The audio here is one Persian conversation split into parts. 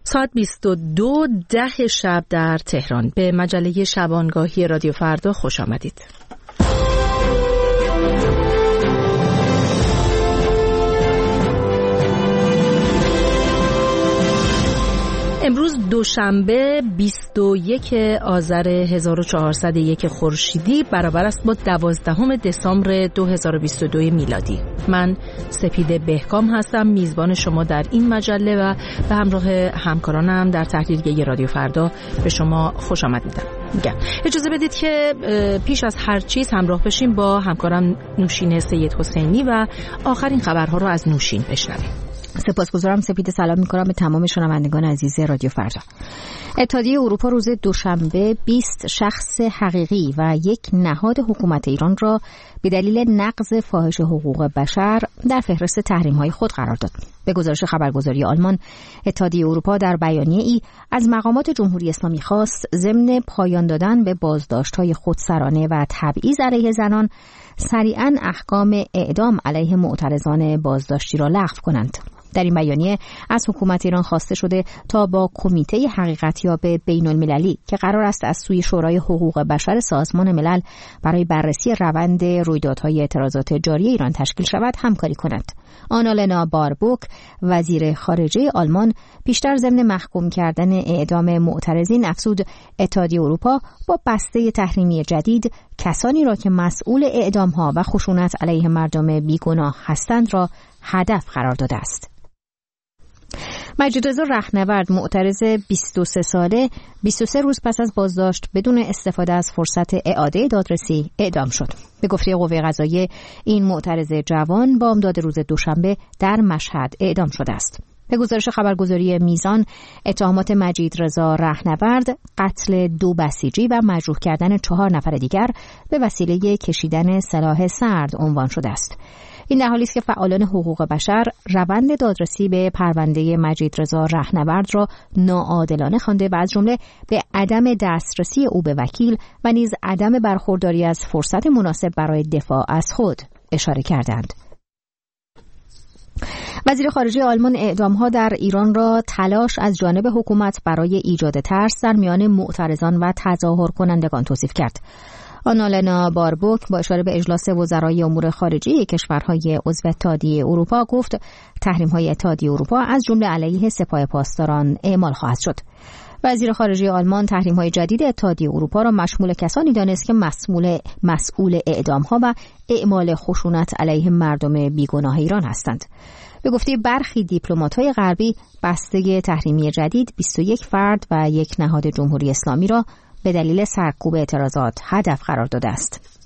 ساعت 22:10 شب در تهران. به مجله شبانگاهی رادیو فردا خوش آمدید. امروز دوشنبه 21 آذر 1401 خورشیدی برابر است با 12 دسامبر 2022 میلادی. من سپید بهکام هستم، میزبان شما در این مجله و به همراه همکارانم در تحلیلگی رادیو فردا به شما خوش آمد میگم. اجازه بدید که پیش از هر چیز همراه بشیم با همکارم نوشین سید حسینی و آخرین خبرها رو از نوشین بشنویم. سپاسگزارم سپید. سلام می‌کنم به تمام شنوندگان عزیز رادیو فردا. اتحادیه اروپا روز دوشنبه 20 شخص حقیقی و یک نهاد حکومت ایران را به دلیل نقض فاحش حقوق بشر در فهرست تحریم‌های خود قرار داد. به گزارش خبرگزاری آلمان، اتحادیه اروپا در بیانیه‌ای از مقامات جمهوری اسلامی خواست ضمن پایان دادن به بازداشت‌های خودسرانه و تبعیض علیه زنان، سریعاً احکام اعدام علیه معترضان بازداشتی را لغو کنند. در این بیانیه از حکومت ایران خواسته شده تا با کمیته حقیقتیاب بین‌المللی که قرار است از سوی شورای حقوق بشر سازمان ملل برای بررسی روند رویدادهای اعتراضات جاری ایران تشکیل شود همکاری کند. آنالنا باربوک، وزیر خارجه آلمان، پیشتر ضمن محکوم کردن اعدام معترضین افزود اتحادیه اروپا با بسته تحریمی جدید کسانی را که مسئول اعدام‌ها و خشونت علیه مردم بیگناه هستند را هدف قرار داده است. مجیدرضا رهنورد، معترض 23 ساله، 23 روز پس از بازداشت بدون استفاده از فرصت اعاده دادرسی اعدام شد. به گفته قوه قضاییه این معترض جوان بامداد روز دوشنبه در مشهد اعدام شده است. به گزارش خبرگزاری میزان، اتهامات مجیدرضا رهنورد قتل 2 بسیجی و مجروح کردن 4 نفر دیگر به وسیله کشیدن سلاح سرد عنوان شده است. این در حالی است که فعالان حقوق بشر روند دادرسی به پرونده مجیدرضا رهنورد را ناعادلانه خوانده و از جمله به عدم دسترسی او به وکیل و نیز عدم برخورداری از فرصت مناسب برای دفاع از خود اشاره کردند. وزیر خارجه آلمان اعدام‌ها در ایران را تلاش از جانب حکومت برای ایجاد ترس در میان معترضان و تظاهر کنندگان توصیف کرد. آنالنا باربوک با اشاره به اجلاس وزرای امور خارجه کشورهای عضو اتحادیه اروپا گفت تحریم‌های اتحادیه اروپا از جمله علیه سپاه پاسداران اعمال خواهد شد. وزیر خارجه آلمان تحریم‌های جدید اتحادیه اروپا را مشمول کسانی دانست که مسئول اعدام‌ها و اعمال خشونت علیه مردم بیگناه ایران هستند. به گفته برخی دیپلمات‌های غربی، بسته تحریمی جدید 21 فرد و یک نهاد جمهوری اسلامی را به دلیل سرکوب اعتراضات هدف قرار داده است.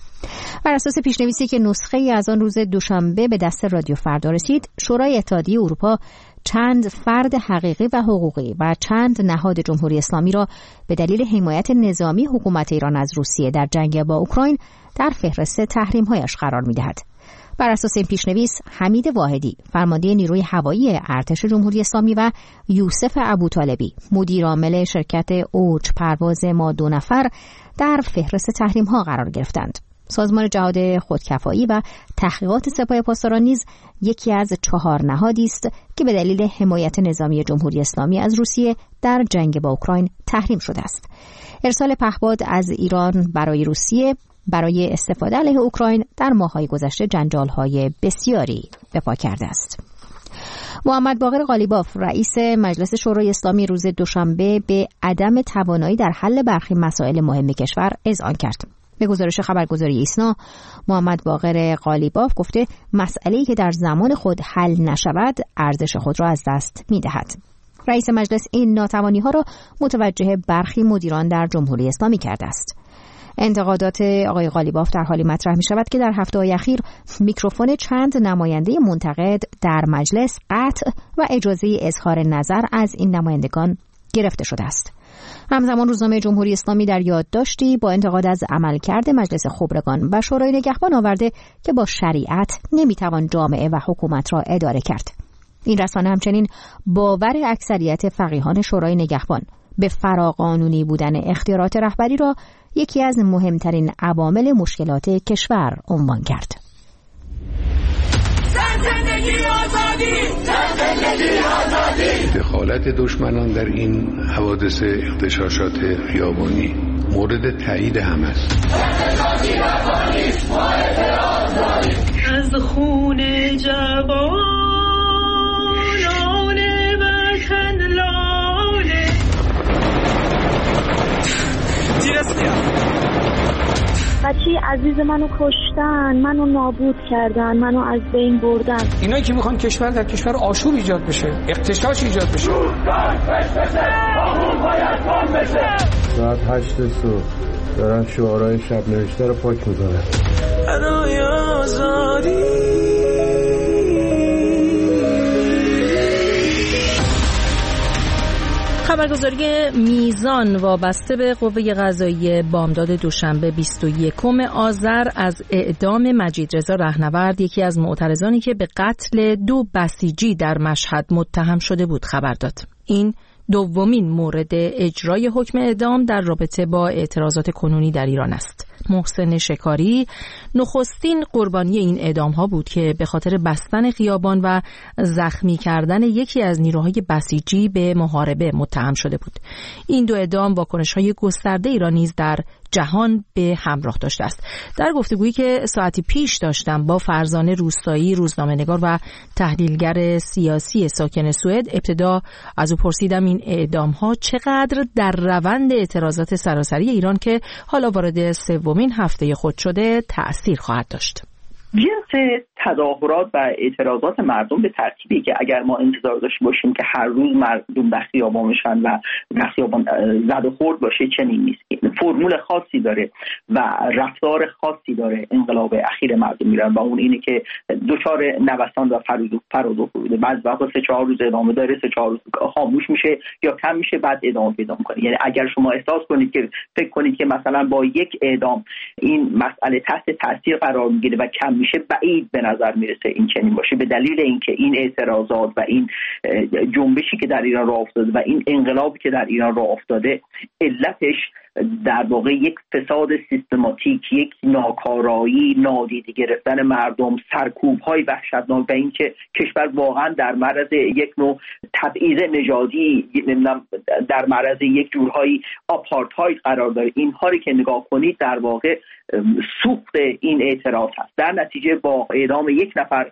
بر اساس پیشنویسی که نسخه‌ای از آن روز دوشنبه به دست رادیو فردا رسید، شورای اتحادیه اروپا چند فرد حقیقی و حقوقی و چند نهاد جمهوری اسلامی را به دلیل حمایت نظامی حکومت ایران از روسیه در جنگ با اوکراین در فهرست تحریم‌هایش قرار می‌دهد. بر اساس این پیشنویس، حمید واحدی، فرمانده نیروی هوایی ارتش جمهوری اسلامی و یوسف ابوطالبی، مدیر عامل شرکت اوج پرواز ما 2 نفر در فهرست تحریم‌ها قرار گرفتند. سازمان جهاد خودکفایی و تحقیقات سپاه پاسداران نیز یکی از 4 نهادی است که به دلیل حمایت نظامی جمهوری اسلامی از روسیه در جنگ با اوکراین تحریم شده است. ارسال پهپاد از ایران برای روسیه برای استفاده علیه اوکراین در ماه‌های گذشته جنجال‌های بسیاری به پا کرده است. محمد باقر قالیباف، رئیس مجلس شورای اسلامی، روز دوشنبه به عدم توانایی در حل برخی مسائل مهم کشور اذعان کرد. به گزارش خبرگزاری ایسنا، محمد باقر قالیباف گفته مسئله‌ای که در زمان خود حل نشود ارزش خود را از دست می‌دهد. رئیس مجلس این ناتوانی‌ها را متوجه برخی مدیران در جمهوری اسلامی کرده است. انتقادات آقای قالیباف در حالی مطرح می شود که در هفته‌های اخیر میکروفون چند نماینده منتقد در مجلس قطع و اجازه اظهار نظر از این نمایندگان گرفته شده است. همزمان روزنامه جمهوری اسلامی در یادداشتی با انتقاد از عملکرد مجلس خبرگان و شورای نگهبان آورده که با شریعت نمیتوان جامعه و حکومت را اداره کرد. این رسانه همچنین باور اکثریت فقیهان شورای نگهبان به فراقانونی بودن اختیارات رهبری را یکی از مهمترین عوامل مشکلات کشور عنوان کرد. زندگی آزادی دخالت دشمنان در این حوادث اغتشاشات خیابانی مورد تایید هم است. از خون جوانان وطن لاله بچه عزیز منو کشتن، منو نابود کردن، منو از بین بردن. اینا که میخوان کشور در کشور آشوب ایجاد بشه، اغتشاش ایجاد بشه. ساعت 8 صبح دارن شعارهای شب نوشته رو پاک میکنن. برای آزادی خبرگزاری میزان وابسته به قوه قضاییه بامداد دوشنبه 21 آذر از اعدام مجیدرضا رهنورد، یکی از معترضانی که به قتل 2 بسیجی در مشهد متهم شده بود، خبر داد. این دومین مورد اجرای حکم اعدام در رابطه با اعتراضات کنونی در ایران است. محسن شکاری نخستین قربانی این اعدام ها بود که به خاطر بستن خیابان و زخمی کردن یکی از نیروهای بسیجی به محاربه متهم شده بود. این 2 اعدام واکنش های گسترده ایران نیز در جهان به همراه داشته است. در گفتگویی که ساعتی پیش داشتم با فرزانه روستایی، روزنامه‌نگار و تحلیلگر سیاسی ساکن سوئد، ابتدا از او پرسیدم این اعدام ها چقدر در روند اعتراضات سراسری ایران که حالا وارد 3مین هفته خود شده تأثیر خواهد داشت. جنس تظاهرات و اعتراضات مردم به ترتیبی که اگر ما انتظار داشته باشیم که هر روز مردم در خیابان بشن و در خیابان زد و خورد باشه، چنین نیست. فرمول خاصی داره و رفتار خاصی داره انقلاب اخیر مردم ایران و اون اینه که دچار نوسان و فرود و فرود، بعضی وقتا 3-4 روز ادامه داره، 3-4 روز خاموش میشه یا کم میشه، بعد ادامه پیدا میکنه. یعنی اگر شما احساس کنید که فکر کنید که مثلا با یک اعدام این مسئله تحت تاثیر قرار میگیره و کم میشه، بعید به نظر میرسه این چنین باشه، به دلیل اینکه این اعتراضات و این جنبشی که در ایران راه افتاده و این انقلابی که در ایران راه افتاده علتش در واقع یک فساد سیستماتیک، یک ناکارایی، نادیده گرفتن مردم، سرکوب‌های وحشتناک و اینکه کشور واقعا در معرض یک نوع تبعیض نژادی، در معرض یک جورهای آپارتاید قرار داره. اینها رو که نگاه کنید در واقع سوخت این اعتراض هست. در نتیجه با اعدام 1 نفر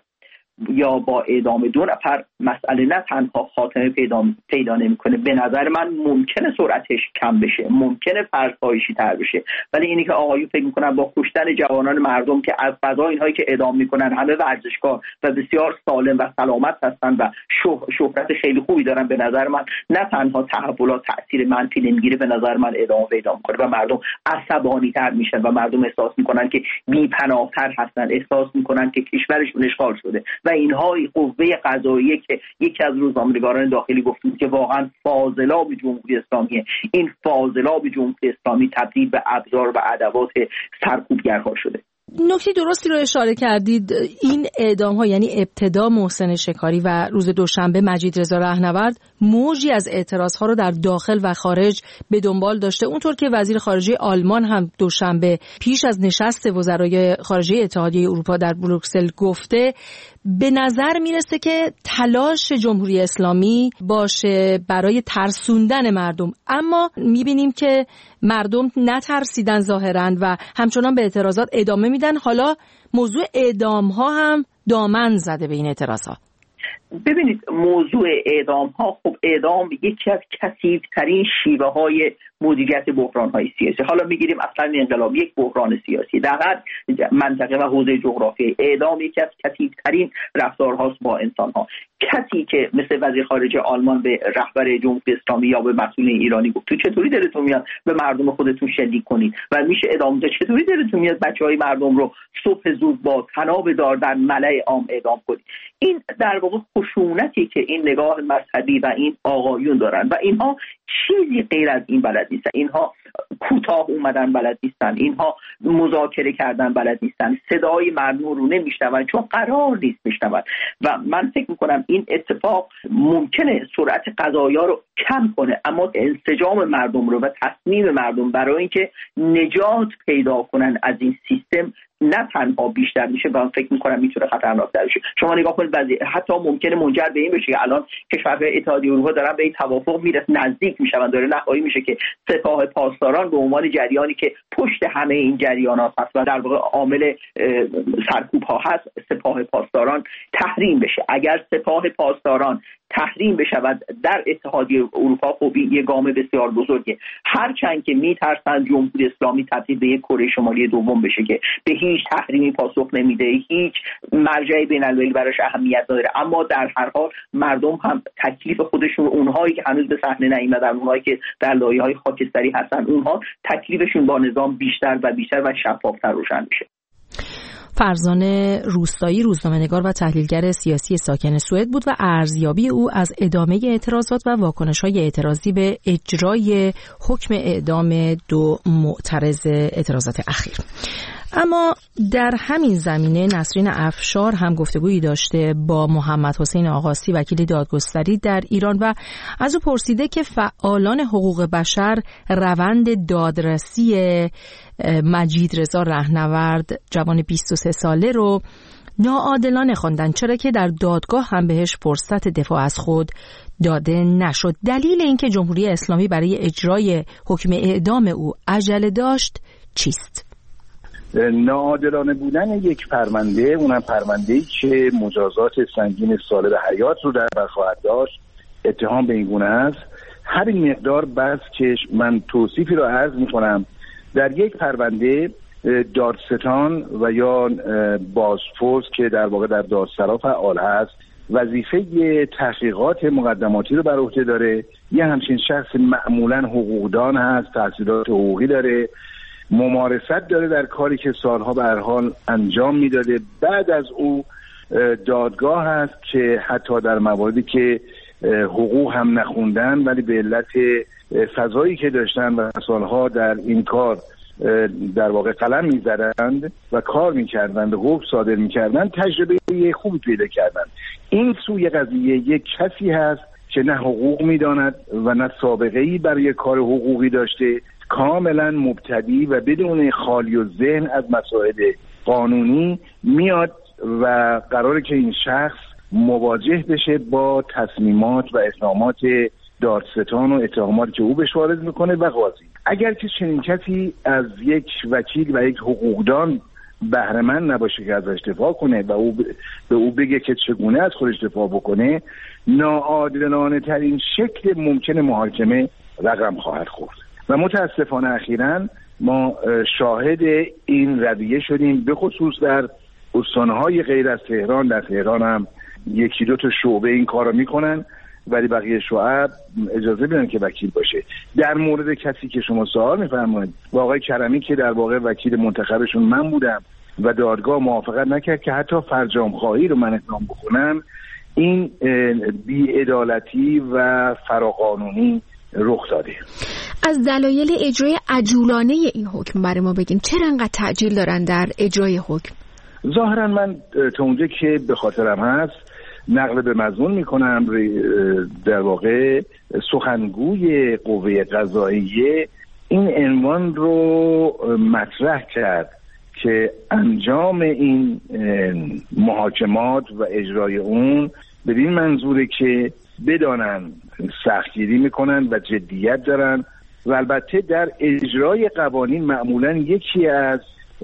یا با اعدام 2 نفر مسئله نه تنها خاتمه پیدا نمیکنه، به نظر من ممکنه سرعتش کم بشه، ممکنه فرسایشی تر بشه، ولی اینی که آقایون فکر میکنن با کشتن جوانان مردم که از قضا اینهایی که اعدام میکنن همه ورزشکار و بسیار سالم و سلامت هستن و شهرت خیلی خوبی دارن، به نظر من نه تنها تحولات تاثیر منفی نمیگیره، به نظر من ادامه پیدا میکنه و مردم عصبانی تر میشن و مردم احساس میکنن که بی‌پناه‌تر هستن، احساس میکنن که کشورشون اشغال شده و اینها قوه قضاییه که یکی از روزنامه‌نگاران داخلی گفت که واقعا فاضلاب جمهوری اسلامیه. این فاضلاب جمهوری اسلامی تبدیل به ابزار و ادوات سرکوبگرها شده. نکته درستی رو اشاره کردید. این اعدام ها، یعنی ابتدا محسن شکاری و روز دوشنبه مجیدرضا رهنورد، موجی از اعتراض ها رو در داخل و خارج به دنبال داشته. اونطور که وزیر خارجه آلمان هم دوشنبه پیش از نشست وزرای خارجه اتحادیه اروپا در بروکسل گفته، به نظر میرسه که تلاش جمهوری اسلامی باشه برای ترسوندن مردم، اما میبینیم که مردم نترسیدن ظاهراً و همچنان به اعتراضات ادامه میدن. حالا موضوع اعدام ها هم دامن زده به این اعتراضات. ببینید موضوع اعدام ها، خب اعدام یکی از کثیف‌ترین شیوه های مدیریت بحران های سیاسی. حالا میگیریم اصلا انقلاب یک بحران سیاسی در هر منطقه و حوزه جغرافیایی، اعدام یکی از کثیف‌ترین رفتارهاست با انسان ها. کسی که مثل وزیر خارجه آلمان به رهبر جمهوری اسلامی یا به مسئولین ایرانی گفت تو چطوری دلتون میاد به مردم خودتون شلیک کنید و میشه اعدام ده، چطوری دلتون میاد بچهای مردم رو صبح زود با طناب دار در ملأ عام اعدام کنید. این در واقع خشونتی که این نگاه مذهبی و این آقایون دارن و اینها چیزی غیر از این بلد نیستن. اینها کوتاه اومدن بلد نیستن، اینها مذاکره کردن بلد نیستن، صدای مردم رو نمیشنون چون قرار نیست بشنون و من فکر میکنم این اتفاق ممکنه سرعت قضایا رو کم کنه، اما انسجام مردم رو و تصمیم مردم برای اینکه نجات پیدا کنن از این سیستم نه تنها بیشتر میشه و فکر میکنم میتونه خطرناک‌تر بشه. شما نگاه کنید حتی ممکنه منجر به این بشه که الان کشورهای اتحادیه اروپا دارن به این توافق میرسن، نزدیک میشن، داره نهایی میشه که سپاه پاسداران به عنوان جریانی که پشت همه این جریانات هست و در واقع عامل سرکوب ها هست، سپاه پاسداران تحریم بشه. اگر سپاه پاسداران تحریم بشود در اتحادیه اروپا، خب این یه گام بسیار بزرگه. هرچند که میترسن جمهوری اسلامی تبدیل به یک کره شمالی دوم بشه که به هیچ تحریمی پاسخ نمیده، هیچ مرجع بین‌المللی براش اهمیت نداره، اما در هر حال مردم هم تکلیف خودشون، اونهایی که هنوز به صحنه نیامدن، اونهایی که در لایه‌های خاکستری هستن، اونها تکلیفشون با نظام بیشتر و بیشتر و شفاف‌تر روشن میشه. فرزان روستایی، روزنامه‌نگار و تحلیلگر سیاسی ساکن سوئد بود و ارزیابی او از ادامه اعتراضات و واکنش‌های اعتراضی به اجرای حکم اعدام 2 معترض اعتراضات اخیر. اما در همین زمینه نسرین افشار هم گفتگویی داشته با محمد حسین آقاسی، وکیل دادگستری در ایران، و از او پرسیده که فعالان حقوق بشر روند دادرسی مجید رضا رهنورد، جوان 23 ساله رو ناعادلانه خواندن، چرا که در دادگاه هم بهش فرصت دفاع از خود داده نشد. دلیل اینکه جمهوری اسلامی برای اجرای حکم اعدام او عجله داشت چیست؟ ناعادلانه بودن یک پرونده، اونم پرونده‌ای که مجازات سنگین سالب حیات رو در بر خواهد داشت، اتهام به این گونه است. همین مقدار بس که من توصیفی رو عرض می‌کنم. در یک پرونده دادستان و یا بازپرس که در واقع در دادسرا فعال هست، وظیفه تحقیقات مقدماتی رو بر عهده داره. یه همچین شخص معمولاً حقوقدان هست، تحصیلات حقوقی داره، ممارست داره در کاری که سالها به هر حال انجام میداده. بعد از او دادگاه هست که حتی در مواردی که حقوق هم نخوندن ولی به علت فضایی که داشتن و سالها در این کار در واقع قلم میزدند و کار میکردند، حکم صادر میکردند، تجربه خوبی پیدا کردند. این سوی قضیه یک کسی هست که نه حقوق میداند و نه سابقه‌ای برای کار حقوقی داشته، کاملا مبتدی و بدون خالی و ذهن از مسائل قانونی میاد و قراره که این شخص مواجه بشه با تصمیمات و اقدامات دادستان و اتهاماتی که او بهش وارد میکنه و قاضی. اگر که چنین کسی از یک وکیل و یک حقوقدان بهره مند نباشه که ازش دفاع کنه و او به او بگه که چگونه از خودش دفاع بکنه، ناعادلانه ترین شکل ممکن محاکمه رقم خواهد خورد. و متاسفانه اخیراً ما شاهد این رویه شدیم، به خصوص در استانهای غیر از تهران. در تهران هم 1-2 تا شعبه این کار رو میکنن ولی بقیه شعب اجازه بدن که وکیل باشه. در مورد کسی که شما سوال میفرمایید، با آقای کرمی که در واقع وکیل منتخبشون من بودم و دادگاه موافقت نکرد که حتی فرجام خواهی رو من اقدام بکنم، این بی‌عدالتی و فراقانونی رخ داده. از دلایل اجرای عجولانه این حکم برای ما بگین، چرا انقدر تعجیل دارن در اجرای حکم؟ ظاهرا من تا اونجا که به خاطرم هست نقل به مضمون میکنم، در واقع سخنگوی قوه قضاییه این عنوان رو مطرح کرد که انجام این محاکمات و اجرای اون بدین منظوره که بدانن سختگیری میکنن و جدیت دارن و البته در اجرای قوانین معمولا یکی از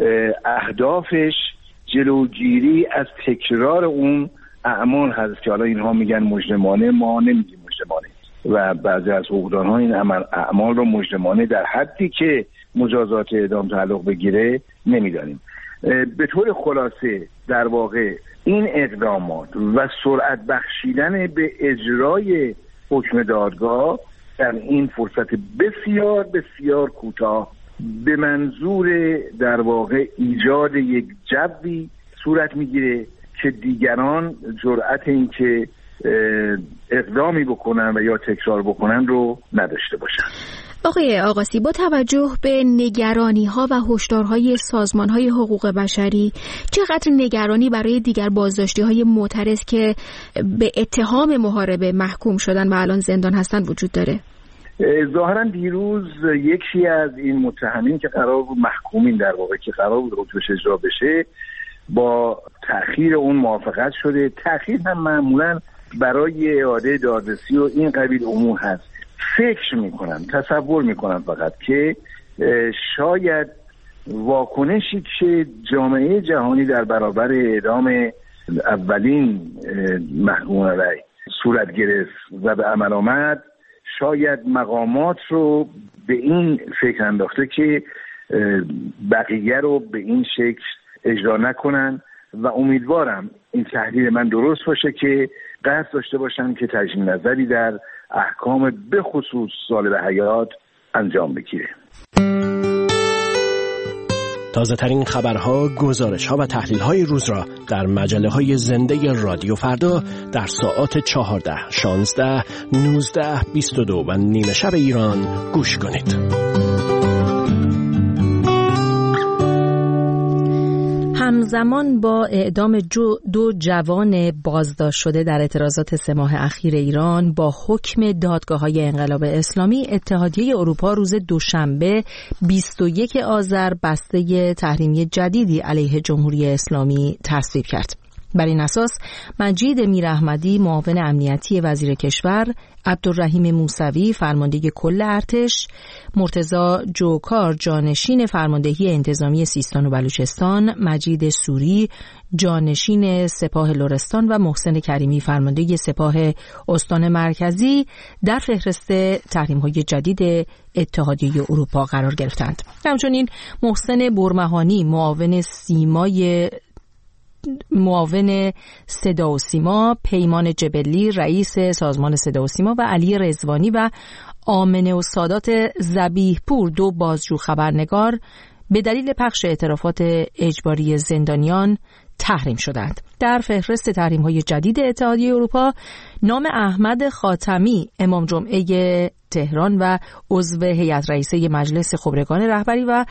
اهدافش جلوگیری از تکرار اون اعمال هست که حالا اینها میگن مجرمانه، ما نمیگیم مجرمانه و بعضی از حقوقدان‌ها این اعمال رو مجرمانه در حدی که مجازات اعدام تعلق بگیره نمیدانیم. به طور خلاصه در واقع این اقدامات و سرعت بخشیدن به اجرای حکم دادگاه در این فرصت بسیار بسیار کوتاه به منظور در واقع ایجاد یک جوی صورت میگیره که دیگران جرأت این که اقدامی بکنن و یا تکرار بکنن رو نداشته باشن. آقای آقاسی، با توجه به نگرانی‌ها و هشدارهای سازمان‌های حقوق بشری، چقدر نگرانی برای دیگر بازداشتی‌های معترض که به اتهام محاربه محکوم شدن و الان زندان هستن وجود داره؟ ظاهرا دیروز یکی از این متهمین که قرار بود محکومین در واقع که قرار بود حکمش اجرا بشه با تأخیر اون موافقت شده. تأخیر هم معمولا برای اعاده دادرسی و این قبیل امور هست. فکر میکنم، تصور میکنم فقط که شاید واکنشی که جامعه جهانی در برابر اعدام اولین محکوم علیه صورت گرفت و به عمل آمد، شاید مقامات رو به این فکر انداخته که بقیه رو به این شکل اجرا نکنن و امیدوارم این تحلیل من درست باشه که قصد داشته باشن که تجدید نظری در احکام به خصوص سالب حیات انجام بگیره. تازه ترین خبرها، گزارش‌ها و تحلیل‌های روز را در مجله‌های زنده رادیو فردا در ساعات 14, 16, 19, 22 و نیمه شب ایران گوش کنید. همزمان با اعدام دو جوان بازداشت شده در اعتراضات 3 ماه اخیر ایران با حکم دادگاه‌های انقلاب اسلامی، اتحادیه اروپا روز دوشنبه 21 آذر بسته تحریمی جدیدی علیه جمهوری اسلامی تصویب کرد. بر این اساس مجید میراحمدی معاون امنیتی وزیر کشور، عبدالرحیم موسوی فرمانده کل ارتش، مرتضی جوکار جانشین فرماندهی انتظامی سیستان و بلوچستان، مجید سوری جانشین سپاه لرستان و محسن کریمی فرمانده سپاه استان مرکزی در فهرست تحریم‌های جدید اتحادیه اروپا قرار گرفتند. همچنین محسن برمهانی معاون صدا و سیما، پیمان جبلی رئیس سازمان صدا و سیما و علی رضوانی و آمنه و سادات ذبیح پور 2 بازجو خبرنگار به دلیل پخش اعترافات اجباری زندانیان تحریم شدند. در فهرست تحریم‌های جدید اتحادیه اروپا نام احمد خاتمی امام جمعه تهران و عضو هیئت رئیسه مجلس خبرگان رهبری و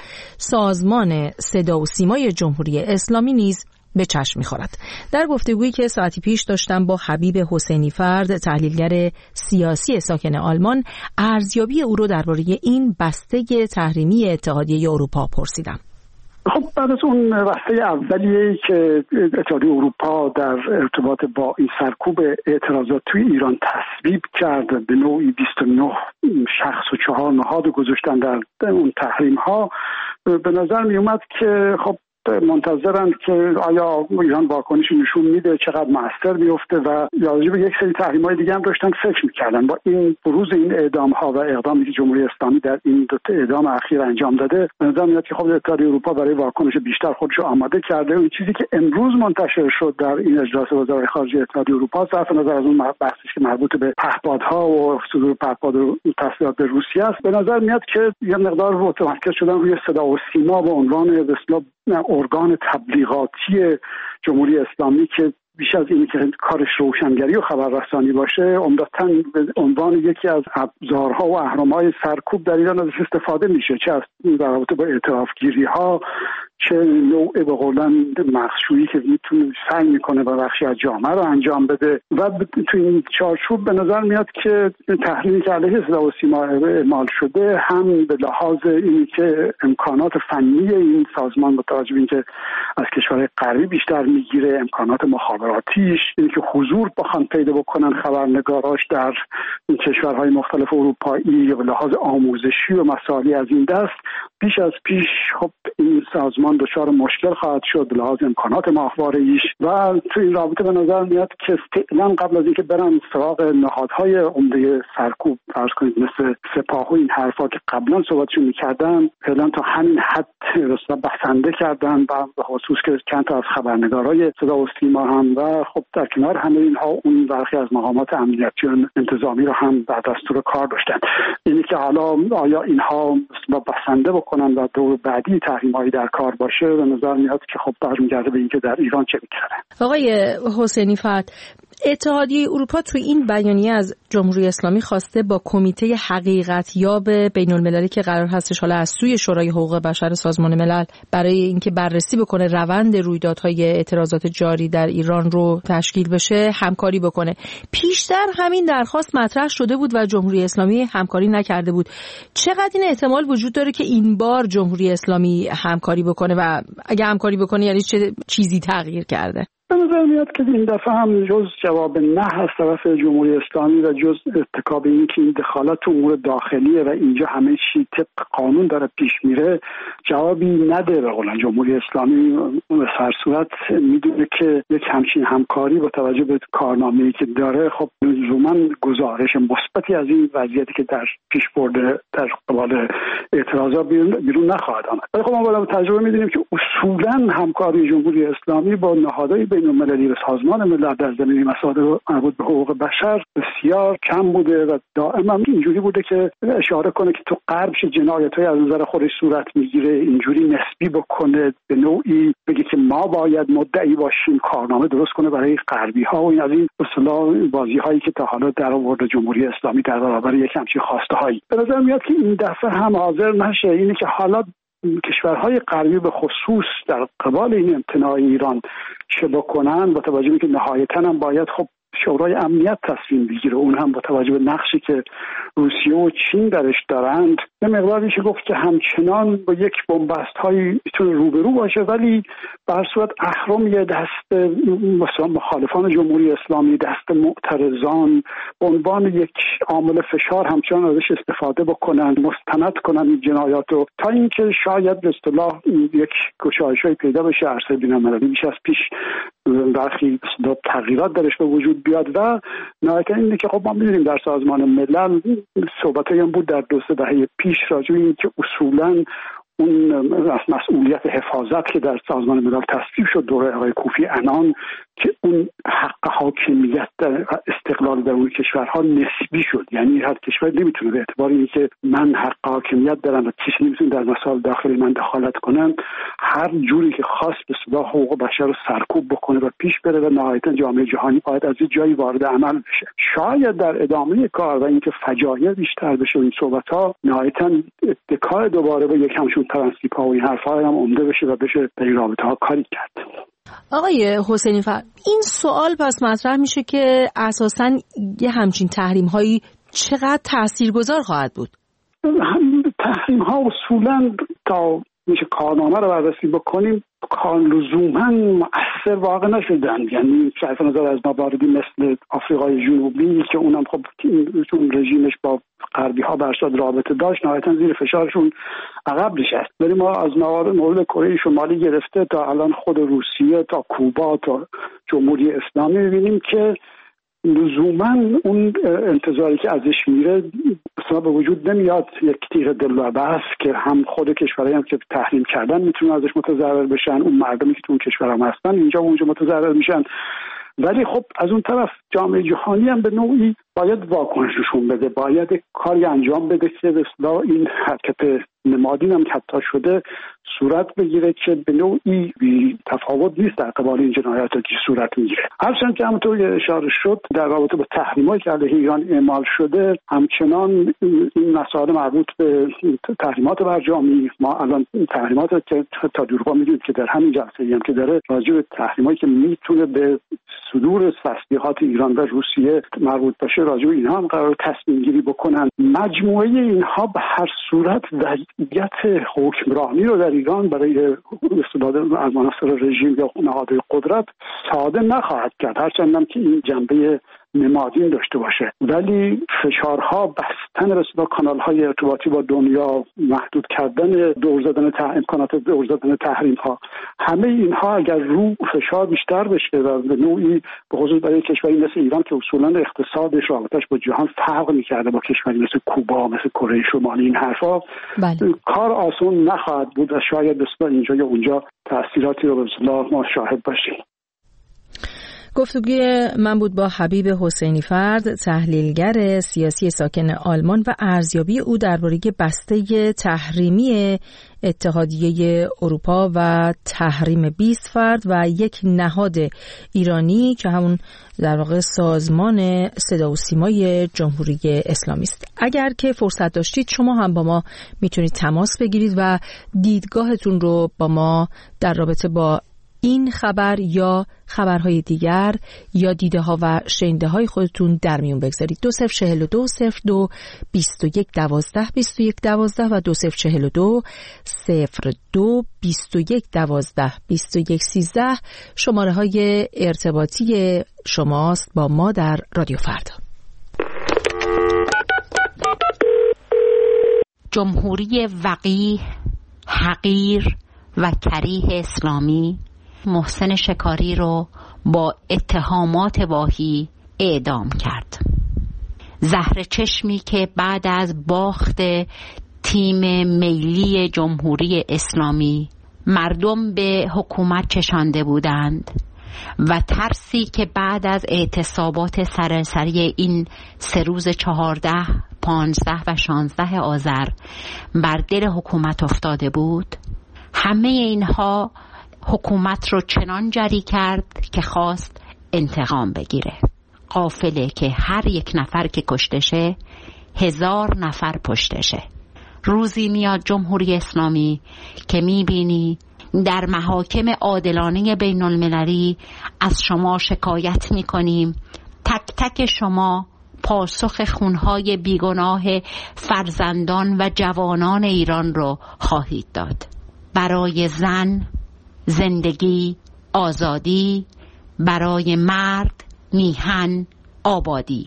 سازمان صدا و سیمای جمهوری اسلامی نیز به چشم می‌خورد. در گفتگویی که ساعتی پیش داشتم با حبیب حسینی فرد، تحلیلگر سیاسی ساکن آلمان، ارزیابی او را درباره این بسته تحریمی اتحادیه اروپا پرسیدم. خب بعد از اون بسته اولیه که اتحادیه اروپا در ارتباط با این سرکوب اعتراضات توی ایران تصویب کرد، به نوعی 29 شخص و 4 نهاد گذاشتن در اون تحریم ها، به نظر می اومد که خب منتظرند که آیا ایران واکنش نشون میده، چقدر مؤثر میفته و یا به یک سری تحریم‌های دیگه هم داشتن فکر میکردن. با این بروز این اعدام‌ها و اقدامی که جمهوری اسلامی در این 2 اعدام اخیر انجام داده، به نظر میاد که خب اتحادیه اروپا برای واکنش بیشتر خودش رو آماده کرده. این چیزی که امروز منتشر شد در این اجلاس وزرای خارجه اتحادیه اروپا، صرف نظر از اون بحثی که مربوط به پهپادها و صدور پهپاد و تسلیحات به روسیه است، به نظر میاد که یه مقدار متمرکز شدن روی صدا و سیما به عنوان به اصطلاح ارگان تبلیغاتی جمهوری اسلامی که بیش از اینی که کارش روشنگری و خبررسانی باشه، عمدتاً به عنوان یکی از ابزارها و اهرم‌های سرکوب در ایران ازش استفاده میشه، چه از در رابطه با اعترافگیری‌ها، چه نوع به قولن مخشویی که میتونه سعی میکنه با بخشی از جامعه رو انجام بده. و تو این چارچوب به نظر میاد که تحریمی که علیه صدا و سیما اعمال شده هم به لحاظ اینی که امکانات فنی این سازمان با توجه به اینکه از کشورهای غربی بیشتر میگیره، امکانات مخابراتیش، اینی که حضور بخوان پیدا بکنن خبرنگاراش در این کشورهای مختلف اروپایی، یا به لحاظ آموزشی و مسائلی از این دست، بیش از پیش خب این سازمان دچار مشکل خواهد شد به لحاظ امکانات ماهواره‌ایش. و تو این رابطه به نظر میاد که فعلا قبل از اینکه برن سراغ نهادهای عمده سرکوب، فرض کنید مثل سپاه و این حرفا که قبلا صحبتشون می‌کردن، فعلا تا همین حد بسنده کردن و به خصوص که چند تا از خبرنگارای صدا و سیما هم و خب در کنار همه اینها اون برخی از مقامات امنیتی و انتظامی رو هم در دستور کار داشتن. اینی که حالا آیا اینها بسنده بکنن و دور بعدی تحریم‌هایی در کار باشه، به نظر میاد که خب برمیگرده به اینکه در ایران چه می‌کنه. آقای حسینی فرد، اتحادیه اروپا تو این بیانیه از جمهوری اسلامی خواسته با کمیته حقیقتیاب بین‌المللی که قرار هستش حالا از سوی شورای حقوق بشر سازمان ملل برای اینکه بررسی بکنه روند رویدادهای اعتراضات جاری در ایران رو تشکیل بشه همکاری بکنه. پیشتر همین درخواست مطرح شده بود و جمهوری اسلامی همکاری نکرده بود. چقدر این احتمال وجود داره که این بار جمهوری اسلامی همکاری بکنه و اگه همکاری بکنه یعنی چه چیزی تغییر کرده؟ به نظر میاد که این دفعه هم جز جواب نه از طرف جمهوری اسلامی و جز اتکا به این که این دخالت تو امور داخلیه و اینجا همه چی طبق قانون داره پیش میره جوابی نده. به قول جمهوری اسلامی به هر صورت میدونه که یک همچین همکاری با توجه به کارنامه‌ای که داره خب لزوما گزارش مثبتی از این وضعیتی که در پیش برده در قبال اعتراضات بیرون نخواهد آمد. ولی خب ما با تجربه میدونیم که اصولا همکاری جمهوری اسلامی با نهادهای بین‌المللی و سازمان ملل در زمینه مسائل مربوط به حقوق بشر بسیار کم بوده و دائما اینجوری بوده که اشاره کنه که تو غرب جنایت‌های از نظر خودش صورت میگیره، اینجوری نسبی بکنه، به نوعی بگه که ما باید مدعی باشیم، کارنامه درست کنه برای غربی‌ها و این از این اصطلاح بازی‌هایی که تا حالا در آورد جمهوری اسلامی در برابر یک همچین خواسته‌هایی. به نظر میاد که این دفعه هم حاضر نشه. اینی که حالا کشورهای غربی به خصوص در قبال این امتناع ایران چه بکنن با توجه به که نهایتاً هم باید خب شورای امنیت تصمیم بگیره، اون هم با توجه به نقشی که روسیه و چین درش دارند یه مقدار میشه گفت که همچنان با یک بنبست هایی میتونه روبرو باشه، ولی به هر صورت اهرم یه دست مثلا مخالفان جمهوری اسلامی، دست معترضان به عنوان یک عامل فشار همچنان ازش استفاده بکنن، مستند کنن این جنایات رو تا اینکه شاید به اصطلاح یک گشایشی پیدا بشه عرصه بین‌المللی بیش از پیش برخی تغییرات درش به وجود بیاد. و نهایتا اینه که خب ما می‌دونیم در سازمان ملل صحبتایی هم بود در 2-3 دهه پیش راجع به این که اصولاً اون مسئولیت حفاظت که در سازمان ملل تصویب شد دوره آقای کوفی عنان که اون حق حاکمیت در استقلال در اون کشورها نسبی شد، یعنی هر کشور نمیتونه به اعتبار اینکه من حق حاکمیت دارم و کسی نمیتونه در مسائل داخلی من دخالت کنم هر جوری که خواست به اصطلاح حقوق بشر رو سرکوب بکنه و پیش بره و نهایتا جامعه جهانی باید از این جایی وارد عمل بشه. شاید در ادامه کار و اینکه فجایع بیشتر بشه این صحبت‌ها نهایتا اتکا دوباره به یک همچون ترانسیپا و این حرف‌ها هم عمده بشه و بشه در این رابطه‌ها کاری کرد. آقای حسینی فر این سوال پس مطرح میشه که اساساً یه همچین تحریم‌هایی چقدر تاثیرگذار خواهد بود؟ تحریم‌ها اصولاً تا میشه کارنامه رو بررسی بکنیم لزوما مؤثر واقع نشدن، یعنی صرف نظر از مواردی مثل آفریقای جنوبی که اونم خب چون رژیمش با غربی ها برصد رابطه داشت نهایتا زیر فشارشون عقب نشست. ولی ما از مورد کره شمالی گرفته تا الان خود روسیه تا کوبا تا جمهوری اسلامی می‌بینیم که لزوما اون انتظاری که ازش میره اصلا به وجود نمیاد. یک تیر دل‌بست که هم خود کشورهایی هم که تحریم کردن میتونن ازش متضرر بشن، اون مردمی که تو اون کشور هم هستن اینجا و اونجا متضرر میشن. ولی خب از اون طرف جامعه جهانی هم به نوعی باید واکنش نشون بده، باید کاری انجام بده که به اصطلاح این حرکت نمادین هم حتی شده صورت بگیره که به نوعی بی تفاوت نیست در قبال این جنایات که صورت میگیره. هرچند که همونطور اشاره شد در رابطه با تحریمایی که علیه ایران اعمال شده همچنان این مسائل مربوط به تحریمات برجامی، ما الان تحریمات که تا دورها میدونید که در همین جلسه‌ای هم که داره راجع به تحریمایی که میتونه به صدور تسلیحات ایران و روسیه مربوط باشه راجع به اینها هم قرار تصمیم گیری بکنن. مجموعه اینها به هر صورت وضعیت حکمرانی رو در ایران برای استفاده از عناصر رژیم یا نهادهای قدرت ساده نخواهد کرد، هرچند که این جنبه نمادین داشته باشه. ولی فشارها، بستن رسیدگاه کانال‌های ارتباطی با دنیا، محدود کردن دور زدن امکانات دور زدن تحریم‌ها، همه اینها اگر رو فشار بیشتر بشه و به نوعی به خصوص برای کشوری مثل ایران که اصولاً اقتصادش رابطش با جهان فرق می‌کرده با کشوری مثل کوبا، مثل کره شمالی، این حرفا کار آسون نخواهد بود و شاید بسیار اینجا یا اونجا تأثیراتی رو به اصطلاح ما شاهد باشیم. گفتگوی من بود با حبیب حسینی فرد، تحلیلگر سیاسی ساکن آلمان و ارزیابی او درباره بسته تحریمی اتحادیه اروپا و تحریم 20 فرد و یک نهاد ایرانی که همون در واقع سازمان صدا و سیمای جمهوری اسلامی است. اگر که فرصت داشتید شما هم با ما میتونید تماس بگیرید و دیدگاهتون رو با ما در رابطه با این خبر یا خبرهای دیگر یا دیده ها و شنیده های خودتون در میون بگذارید. 2042 02 21 12 21 12 و 2042 02 21 12 21 13 شماره های ارتباطی شماست با ما در رادیو فردا. جمهوری وقیح، حقیر و کریه اسلامی محسن شکاری رو با اتهامات واهی اعدام کرد. زهر چشمی که بعد از باخت تیم ملی جمهوری اسلامی مردم به حکومت چشانده بودند و ترسی که بعد از اعتصابات سراسری این 3 روز 14 15 و 16 آذر بر دل حکومت افتاده بود، همه اینها حکومت رو چنان جری کرد که خواست انتقام بگیره. غافله که هر یک نفر که کشتشه 1000 نفر پشتشه. روزی میاد جمهوری اسلامی که میبینی در محاکم عادلانه بین المللی از شما شکایت میکنیم، تک تک شما پاسخ خونهای بیگناه فرزندان و جوانان ایران رو خواهید داد. برای زن زندگی، آزادی، برای مرد میهن، آبادی.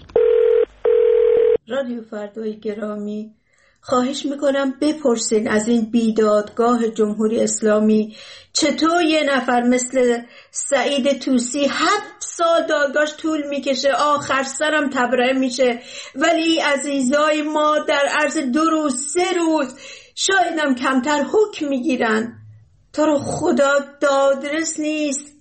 رادیو فردای گرامی، خواهش میکنم بپرسین از این بیدادگاه جمهوری اسلامی چطور یه نفر مثل سعید طوسی 7 سال دادگاهش طول میکشه، آخر سرم تبرئه میشه، ولی عزیزای ما در عرض 2 روز 3 روز شایدم کمتر حکم میگیرن. تو رو خدا دادرس نیست.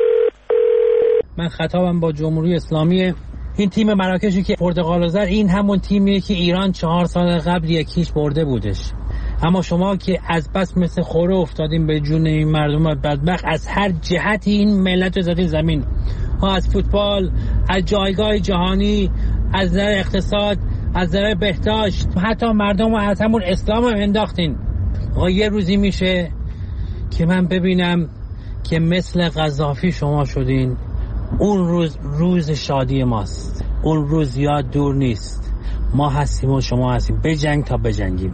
من خطابم با جمهوری اسلامی. این تیم مراکشی که پرتغال و زد، این همون تیمیه که ایران 4 سال قبل 1-0 برده بودش. اما شما که از بس مثل خوره افتادیم به جون این مردم بدبخت، از هر جهتی این ملت زدین زمین، ها از فوتبال، از جایگاه جهانی، از نظر اقتصاد، از نظر بهداشت، حتی مردم رو از همون اسلام هم انداختین. یه روزی میشه که من ببینم که مثل قذافی شما شدین. اون روز شادی ماست. اون روز یاد دور نیست. ما هستیم و شما هستیم. بجنگ تا بجنگیم.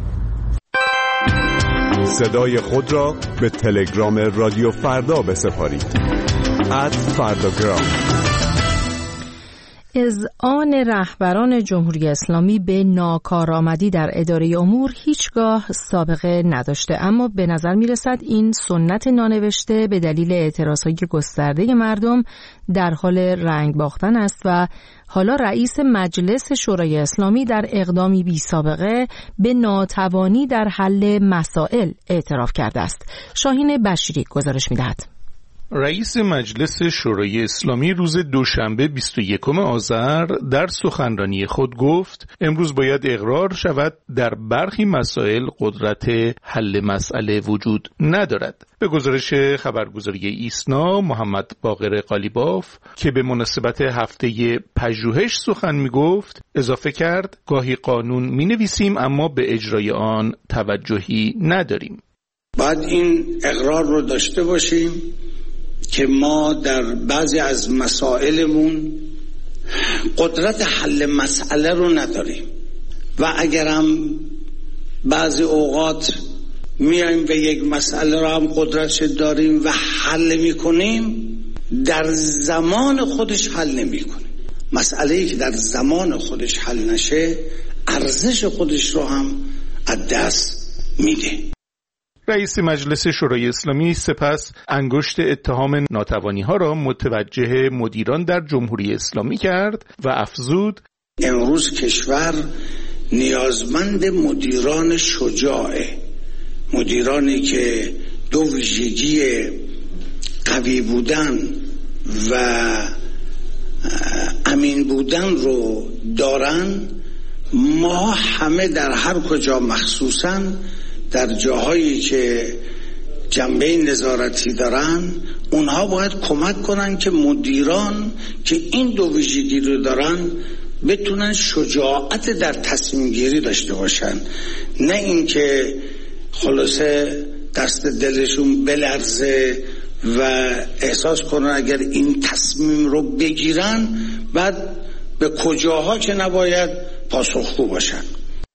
صدای خود را به تلگرام رادیو فردا بسپارید. @فرداگرام. اذعان رهبران جمهوری اسلامی به ناکارآمدی در اداره امور هیچگاه سابقه نداشته، اما به نظر می رسد این سنت نانوشته به دلیل اعتراضهای گسترده مردم در حال رنگ باختن است و حالا رئیس مجلس شورای اسلامی در اقدامی بی سابقه به ناتوانی در حل مسائل اعتراف کرده است. شاهین بشیری گزارش می دهد. رئیس مجلس شورای اسلامی روز دوشنبه 21 آذر در سخنرانی خود گفت امروز باید اقرار شود در برخی مسائل قدرت حل مسئله وجود ندارد. به گزارش خبرگزاری ایسنا، محمد باقر قالیباف که به مناسبت هفته پژوهش سخن می گفت اضافه کرد گاهی قانون می نویسیم اما به اجرای آن توجهی نداریم. باید این اقرار رو داشته باشیم که ما در بعضی از مسائلمون قدرت حل مسئله رو نداریم و اگرم بعضی اوقات میایم به یک مسئله رو هم قدرتش داریم و حل میکنیم، در زمان خودش حل نمیکنیم. مسئله‌ای که در زمان خودش حل نشه ارزش خودش رو هم از دست میده. رئیس مجلس شورای اسلامی سپس انگشت اتهام ناتوانی‌ها را متوجه مدیران در جمهوری اسلامی کرد و افزود امروز کشور نیازمند مدیران شجاعه، مدیرانی که 2 ویژگی قوی بودن و امین بودن رو دارن، ما همه در هر کجا مخصوصاً در جاهایی که جنبه نظارتی دارن، اونها باید کمک کنن که مدیران که این دو ویژگی رو دارن بتونن شجاعت در تصمیم گیری داشته باشن، نه اینکه خلاصه دست دلشون بلرزه و احساس کنن اگر این تصمیم رو بگیرن بعد به کجاها که نباید پاسخگو باشن.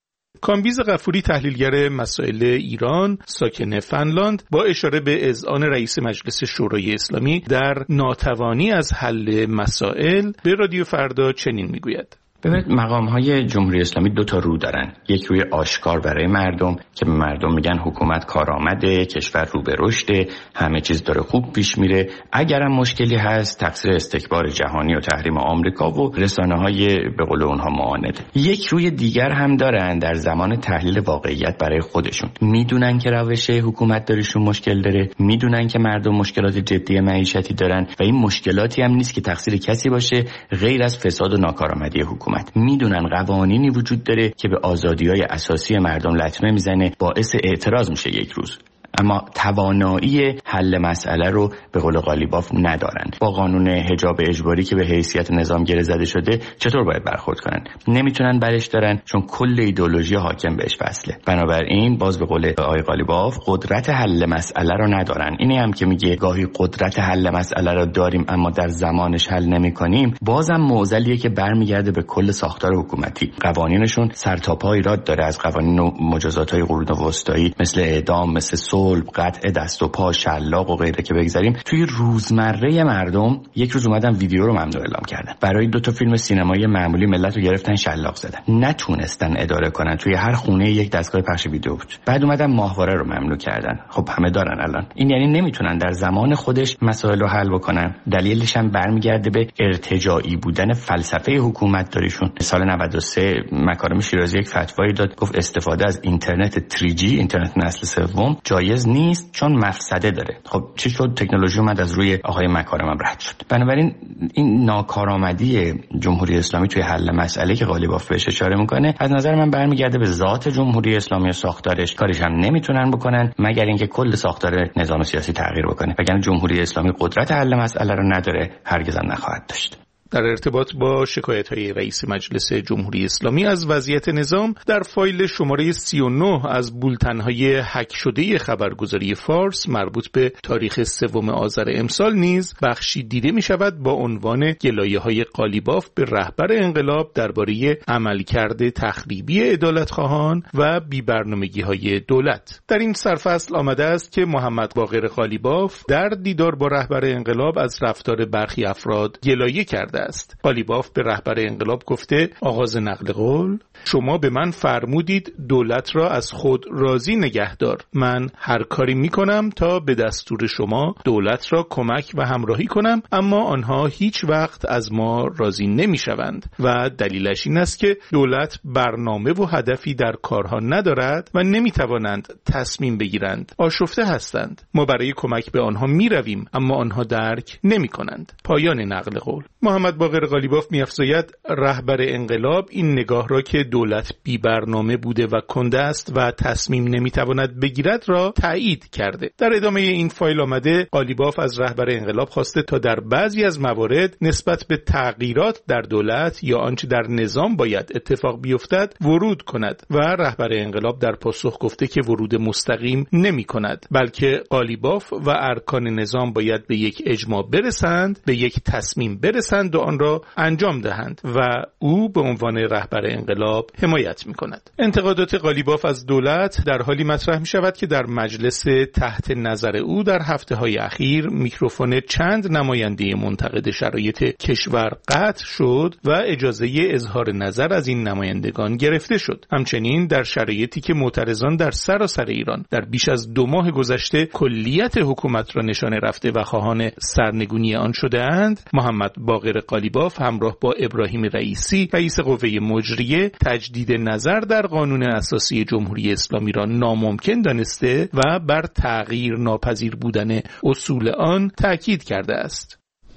کامبیز غفوری، تحلیلگر مسائل ایران، ساکن فنلاند، با اشاره به اذعان رئیس مجلس شورای اسلامی در ناتوانی از حل مسائل به رادیو فردا چنین میگوید: ببینید، مقام‌های جمهوری اسلامی دو تا رو دارن. یک روی آشکار برای مردم که به مردم میگن حکومت کارآمده، کشور رو به رشده، همه چیز داره خوب پیش میره، اگرم مشکلی هست تقصیر استکبار جهانی و تحریم آمریکا و رسانه‌های به قول اونها معانده. یک روی دیگر هم دارن در زمان تحلیل واقعیت برای خودشون، میدونن که روش حکومت داریشون مشکل داره، میدونن که مردم مشکلات جدی معیشتی دارن و این مشکلاتی هم نیست که تقصیر کسی باشه غیر از فساد و ناکارآمدی حکومت. میدونن قوانینی وجود داره که به آزادی‌های اساسی مردم لطمه میزنه، باعث اعتراض میشه یک روز، اما توانایی حل مسئله رو به قول قالیباف ندارن. با قانون حجاب اجباری که به حیثیت نظامگیری زده شده چطور باید برخورد کنن؟ نمیتونن برش دارن چون کل ایدئولوژی حاکم بهش وصله. بنابراین باز به قول آقای قالیباف قدرت حل مسئله رو ندارن. اینی هم که میگه گاهی قدرت حل مسئله رو داریم اما در زمانش حل نمیکنیم، بازم معضلیه که برمیگرده به کل ساختار حکومتی. قوانینشون سر تا پا ایراد داره، از قوانین و مجازات‌های قرون وسطایی مثل اعدام، مثل قطع دست و پا، شلاق و غیره که بگذاریم. توی روزمره مردم یک روز اومدن ویدیو رو ممنوع اعلام کردن، برای 2 تا فیلم سینمایی معمولی ملت رو گرفتن شلاق زدن، نتونستن اداره کنن. توی هر خونه یک دستگاه پخش ویدیو بود. بعد اومدن ماهواره رو ممنوع کردن. خب همه دارن الان. این یعنی نمیتونن در زمان خودش مسائل رو حل بکنن. دلیلش هم برمیگرده به ارتجاعی بودن فلسفه حکومت داریشون. سال 93 مکارم شیرازی یک فتوایی داد، گفت استفاده از اینترنت 3G، اینترنت نسل سوم، جایز نیست چون مفسده داره. خب چی شد؟ تکنولوژی اومد از روی آقای مکارم هم رد شد. بنابراین این ناکارآمدی جمهوری اسلامی توی حل مسئله که قالیباف بهش اشاره میکنه از نظر من برمیگرده به ذات جمهوری اسلامی و ساختارش. کارش هم نمیتونن بکنن مگر اینکه کل ساختار نظام سیاسی تغییر بکنه، وگرنه جمهوری اسلامی قدرت حل مسئله رو نداره، هرگز هم نخواهد داشت. در ارتباط با شکایت‌های رئیس مجلس جمهوری اسلامی از وضعیت نظام، در فایل شماره 39 از بولتن‌های هک شده خبرگزاری فارس مربوط به تاریخ 3 آذر امسال نیز بخشی دیده می‌شود با عنوان گلایه‌های قالیباف به رهبر انقلاب درباره عملکرد تخریبی عدالت‌خواهان و بی‌برنامگی‌های دولت. در این سرفصل آمده است که محمد باقر قالیباف در دیدار با رهبر انقلاب از رفتار برخی افراد گلایه کرده است. قالیباف به رهبر انقلاب گفته: آغاز نقل قول، شما به من فرمودید دولت را از خود راضی نگه دار. من هر کاری میکنم تا به دستور شما دولت را کمک و همراهی کنم، اما آنها هیچ وقت از ما راضی نمیشوند و دلیلش این است که دولت برنامه و هدفی در کارها ندارد و نمیتوانند تصمیم بگیرند. آشفته هستند. ما برای کمک به آنها میرویم اما آنها درک نمیکنند. پایان نقل قول. محمد باقر قالیباف می‌افزاید رهبر انقلاب این نگاه را که دولت بی برنامه بوده و کنده است و تصمیم نمیتواند بگیرد را تایید کرده. در ادامه این فایل آمده قالیباف از رهبر انقلاب خواسته تا در بعضی از موارد نسبت به تغییرات در دولت یا آنچه در نظام باید اتفاق بیفتد ورود کند و رهبر انقلاب در پاسخ گفته که ورود مستقیم نمی کند، بلکه قالیباف و ارکان نظام باید به یک اجماع برسند، به یک تصمیم برسند و آن را انجام دهند و او به عنوان رهبر انقلاب حمایت می کند. انتقادات قالیباف از دولت در حالی مطرح می شود که در مجلس تحت نظر او در هفته‌های اخیر میکروفون چند نماینده منتقد شرایط کشور قطع شد و اجازه اظهار نظر از این نمایندگان گرفته شد. همچنین در شرایطی که معترضان در سراسر ایران در بیش از 2 ماه گذشته کلیت حکومت را نشانه رفته و خواهان سرنگونی آن شده‌اند، محمد باقر قالیباف همراه با ابراهیم رئیسی رئیس قوه مجریه تجدید نظر در قانون اساسی جمهوری اسلامی را ناممکن دانسته و بر تغییر ناپذیر بودن اصول آن تاکید کرده است.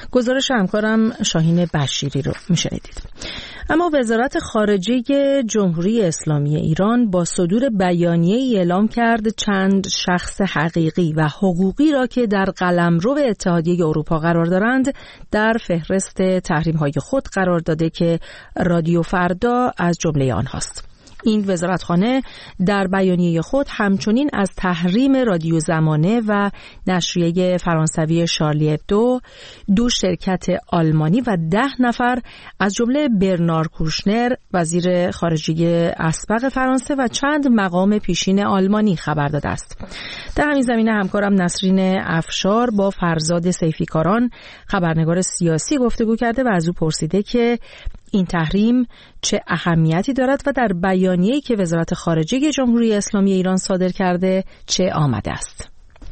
گزارش همکارم شاهین بشیری رو میشنیدید. اما وزارت خارجه جمهوری اسلامی ایران با صدور بیانیه‌ای اعلام کرد چند شخص حقیقی و حقوقی را که در قلمرو اتحادیه اروپا قرار دارند در فهرست تحریم‌های خود قرار داده که رادیو فردا از جمله آنهاست. این وزارتخانه در بیانیه خود همچنین از تحریم رادیو زمانه و نشریه فرانسوی شارلی ابدو، 2 شرکت آلمانی و 10 نفر از جمله برنار کوشنر وزیر خارجه اسبق فرانسه و چند مقام پیشین آلمانی خبر داده است. در همین زمینه همکارم نسرین افشار با فرزاد سیفیکاران خبرنگار سیاسی گفتگو کرده و از او پرسیده که این تحریم چه اهمیتی دارد و در بیانیه‌ای که وزارت خارجه جمهوری اسلامی ایران صادر کرده چه آمده است.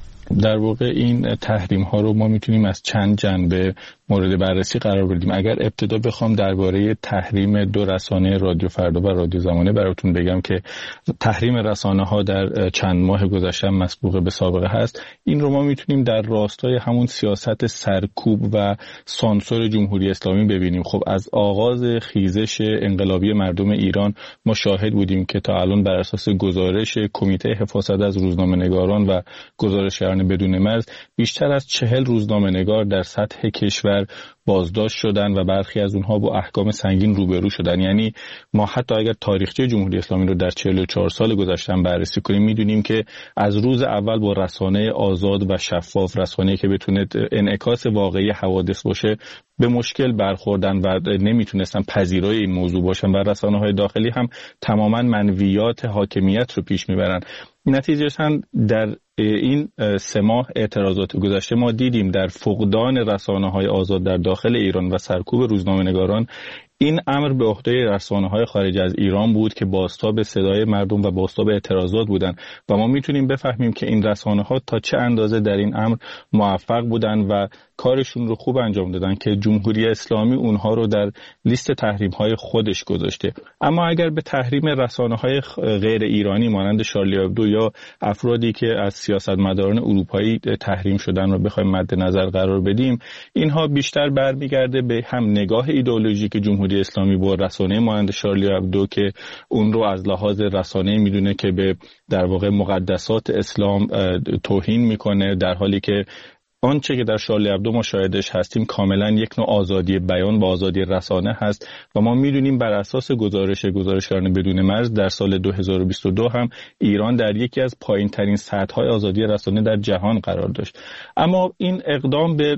در واقع این تحریم ها رو ما میتونیم از چند جنبه مورد بررسی قرار بدیم. اگر ابتدا بخوام درباره تحریم 2 رسانه رادیو فردا و رادیو زمانه براتون بگم که تحریم رسانه ها در چند ماه گذشته مسبوق به سابقه هست، این رو ما میتونیم در راستای همون سیاست سرکوب و سانسور جمهوری اسلامی ببینیم. خب از آغاز خیزش انقلابی مردم ایران ما شاهد بودیم که تا الان بر اساس گزارش کمیته حفاظت از روزنامه‌نگاران و گزارشگران بدون مرز بیشتر از 40 روزنامه‌نگار در سطح کشور بازداشت شدن و برخی از اونها با احکام سنگین روبرو شدن. یعنی ما حتی اگر تاریخچه جمهوری اسلامی رو در 44 سال گذشته بررسی کنیم میدونیم که از روز اول با رسانه آزاد و شفاف، رسانه‌ای که بتونه انعکاس واقعی حوادث باشه، به مشکل برخوردن و نمیتونستن پذیرای این موضوع باشن و رسانه‌های داخلی هم تماما منویات حاکمیت رو پیش میبرن. نتیجه‌اش در این 3 ماه اعتراضات گذشته ما دیدیم در فقدان رسانه‌های آزاد در داخل ایران و سرکوب روزنامه‌نگاران، این امر به عهده رسانه‌های خارج از ایران بود که بازتاب صدای مردم و بازتاب اعتراضات بودند و ما میتونیم بفهمیم که این رسانه‌ها تا چه اندازه در این امر موفق بودند و کارشون رو خوب انجام دادن که جمهوری اسلامی اونها رو در لیست تحریم‌های خودش گذاشته. اما اگر به تحریم رسانه‌های غیر ایرانی مانند شارلی ابدو یا افرادی که از سیاستمداران اروپایی تحریم شدن رو بخوایم مد نظر قرار بدیم، اینها بیشتر برمیگرده به هم نگاه ایدئولوژیک جمهوری اسلامی با رسانه مانند شارلی ابدو که اون رو از لحاظ رسانه‌ای میدونه که به در واقع مقدسات اسلام توهین میکنه، در حالی که آنچه که در شارلی ابدو ما شاهدش هستیم کاملا یک نوع آزادی بیان و آزادی رسانه هست و ما میدونیم بر اساس گزارشگران بدون مرز در سال 2022 هم ایران در یکی از پایین ترین سطح‌های آزادی رسانه در جهان قرار داشت. اما این اقدام به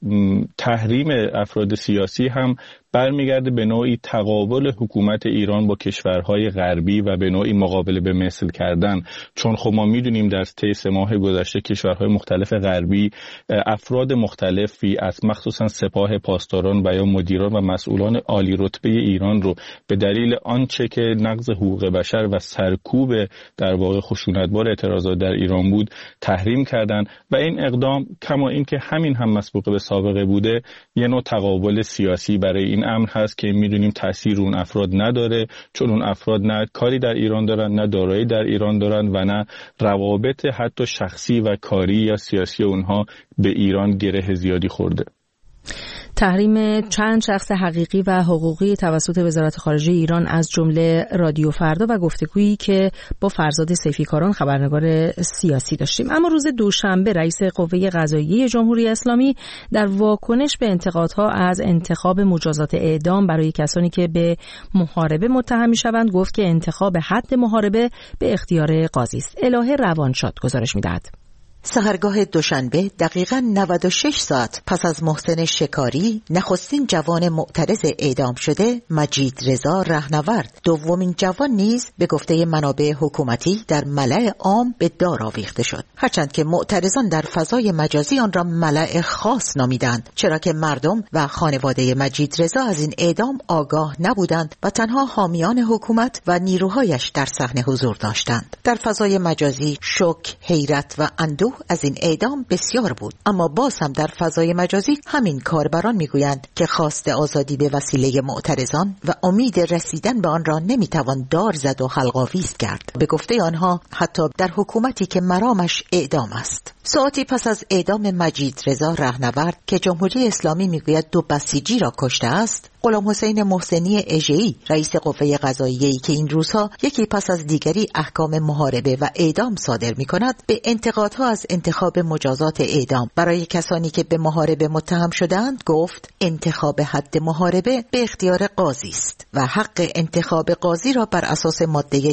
تحریم افراد سیاسی هم برمیگرده به نوعی تقابل حکومت ایران با کشورهای غربی و به نوعی مقابله به مثل کردن، چون خب ما میدونیم در طی 3 ماه گذشته کشورهای مختلف غربی افراد مختلفی از مخصوصا سپاه پاسداران و یا مدیران و مسئولان عالی رتبه ایران رو به دلیل آنچه که نقض حقوق بشر و سرکوب در واقع خشونتبار اعتراضات در ایران بود تحریم کردن و این اقدام کما این که همین هم مسبوق به سابقه بوده یه نوع تقابل سیاسی برای این امر هست که میدونیم تأثیر اون افراد نداره، چون اون افراد نه کاری در ایران دارن، نه دارایی در ایران دارن و نه روابط حتی شخصی و کاری یا سیاسی اونها به ایران گره زیادی خورده. تحریم چند شخص حقیقی و حقوقی توسط وزارت خارجه ایران از جمله رادیو فردا و گفتگویی که با فرزاد سیفیکاران خبرنگار سیاسی داشتیم. اما روز دوشنبه رئیس قوه قضاییه جمهوری اسلامی در واکنش به انتقادها از انتخاب مجازات اعدام برای کسانی که به محاربه متهم می‌شوند گفت که انتخاب حد محاربه به اختیار قاضی است. الهه روانشاد گزارش می‌دهد. سحرگاه دوشنبه دقیقاً 96 ساعت پس از محسن شکاری، نخستین جوان معترض اعدام شده، مجید رضا رهنورد، دومین جوان نیز به گفته منابع حکومتی در ملأ عام به دار آویخته شد. هرچند که معترضان در فضای مجازی آن را ملأ خاص نامیدند، چرا که مردم و خانواده مجید رضا از این اعدام آگاه نبودند و تنها حامیان حکومت و نیروهایش در صحنه حضور داشتند. در فضای مجازی شوک، حیرت و اندوه از این اعدام بسیار بود، اما باز هم در فضای مجازی همین کاربران میگویند که خواست آزادی به وسیله معترضان و امید رسیدن به آن را نمیتوان دار زد و حلق‌آویز کرد. به گفته آنها حتی در حکومتی که مرامش اعدام است. ساعتی پس از اعدام مجید رضا رهنورد که جمهوری اسلامی میگوید 2 بسیجی را کشته است، غلام حسین محسنی اژه‌ای رئیس قوه قضاییه‌ای که این روزها یکی پس از دیگری احکام محاربه و اعدام صادر می‌کند، به انتقادها از انتخاب مجازات اعدام برای کسانی که به محاربه متهم شده‌اند گفت انتخاب حد محاربه به اختیار قاضی است و حق انتخاب قاضی را بر اساس ماده